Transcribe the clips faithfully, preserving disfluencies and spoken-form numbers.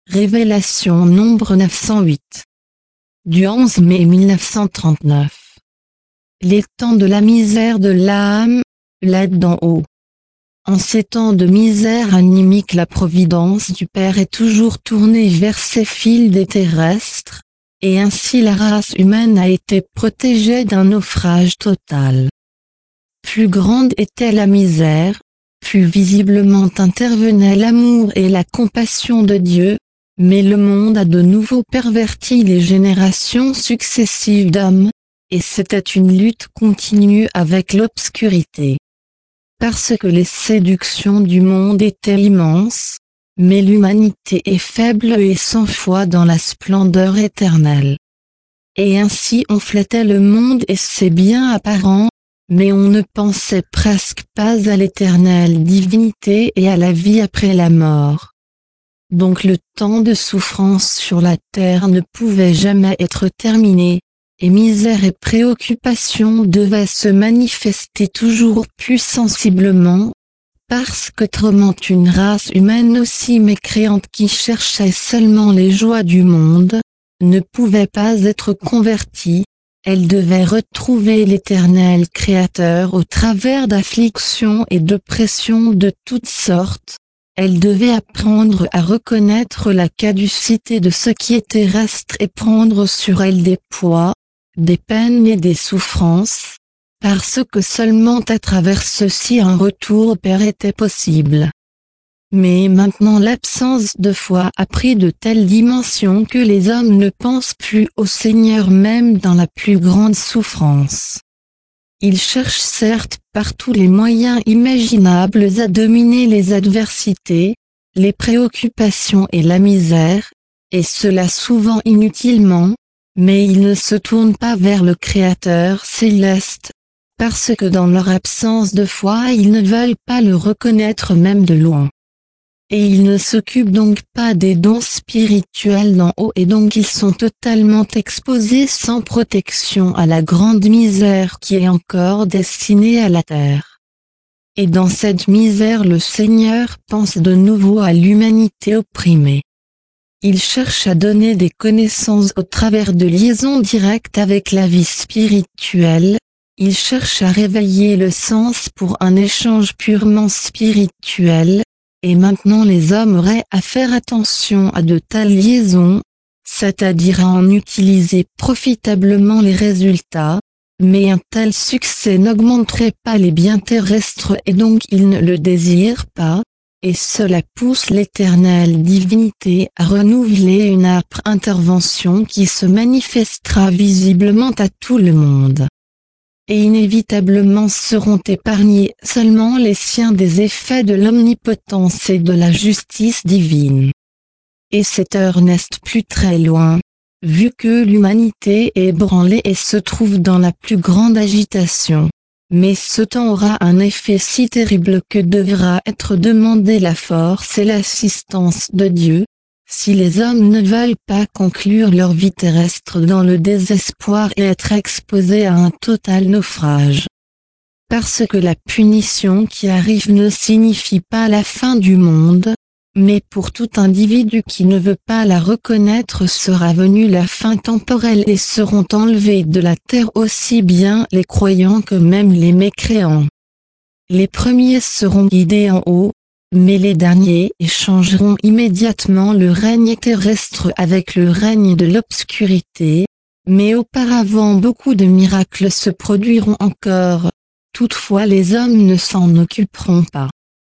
Révélation nombre neuf cent huit. Du onze mai mille neuf cent trente-neuf. Les temps de la misère de l'âme, l'aide d'en haut. En ces temps de misère animique, la providence du Père est toujours tournée vers ses fils terrestres, et ainsi la race humaine a été protégée d'un naufrage total. Plus grande était la misère, plus visiblement intervenaient l'amour et la compassion de Dieu, mais le monde a de nouveau perverti les générations successives d'hommes, et c'était une lutte continue avec l'obscurité. Parce que les séductions du monde étaient immenses, mais l'humanité est faible et sans foi dans la splendeur éternelle. Et ainsi on flattait le monde et ses biens apparents, mais on ne pensait presque pas à l'éternelle divinité et à la vie après la mort. Donc le temps de souffrance sur la terre ne pouvait jamais être terminé, et misère et préoccupation devaient se manifester toujours plus sensiblement, parce qu'autrement une race humaine aussi mécréante qui cherchait seulement les joies du monde, ne pouvait pas être convertie. Elle devait retrouver l'Éternel Créateur au travers d'afflictions et d'oppressions de toutes sortes. Elle devait apprendre à reconnaître la caducité de ce qui est terrestre et prendre sur elle des poids, des peines et des souffrances, parce que seulement à travers ceci un retour au Père était possible. Mais maintenant l'absence de foi a pris de telles dimensions que les hommes ne pensent plus au Seigneur même dans la plus grande souffrance. Ils cherchent certes par tous les moyens imaginables à dominer les adversités, les préoccupations et la misère, et cela souvent inutilement, mais ils ne se tournent pas vers le Créateur céleste, parce que dans leur absence de foi ils ne veulent pas le reconnaître même de loin. Et ils ne s'occupent donc pas des dons spirituels d'en haut et donc ils sont totalement exposés sans protection à la grande misère qui est encore destinée à la terre. Et dans cette misère le Seigneur pense de nouveau à l'humanité opprimée. Il cherche à donner des connaissances au travers de liaisons directes avec la vie spirituelle, il cherche à réveiller le sens pour un échange purement spirituel. Et maintenant les hommes auraient à faire attention à de telles liaisons, c'est-à-dire à en utiliser profitablement les résultats, mais un tel succès n'augmenterait pas les biens terrestres et donc ils ne le désirent pas, et cela pousse l'éternelle divinité à renouveler une âpre intervention qui se manifestera visiblement à tout le monde. Et inévitablement seront épargnés seulement les siens des effets de l'omnipotence et de la justice divine. Et cette heure n'est plus très loin, vu que l'humanité est ébranlée et se trouve dans la plus grande agitation. Mais ce temps aura un effet si terrible que devra être demandée la force et l'assistance de Dieu, si les hommes ne veulent pas conclure leur vie terrestre dans le désespoir et être exposés à un total naufrage. Parce que la punition qui arrive ne signifie pas la fin du monde, mais pour tout individu qui ne veut pas la reconnaître sera venue la fin temporelle et seront enlevés de la terre aussi bien les croyants que même les mécréants. Les premiers seront guidés en haut, mais les derniers échangeront immédiatement le règne terrestre avec le règne de l'obscurité, mais auparavant beaucoup de miracles se produiront encore, toutefois les hommes ne s'en occuperont pas.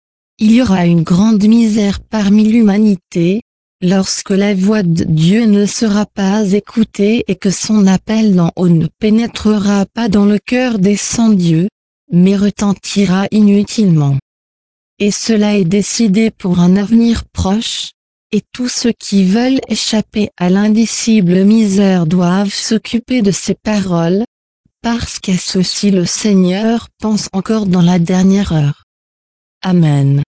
Il y aura une grande misère parmi l'humanité, lorsque la voix de Dieu ne sera pas écoutée et que son appel d'en haut ne pénétrera pas dans le cœur des sans-dieux, mais retentira inutilement. Et cela est décidé pour un avenir proche, et tous ceux qui veulent échapper à l'indicible misère doivent s'occuper de ces paroles, parce qu'à ceci le Seigneur pense encore dans la dernière heure. Amen.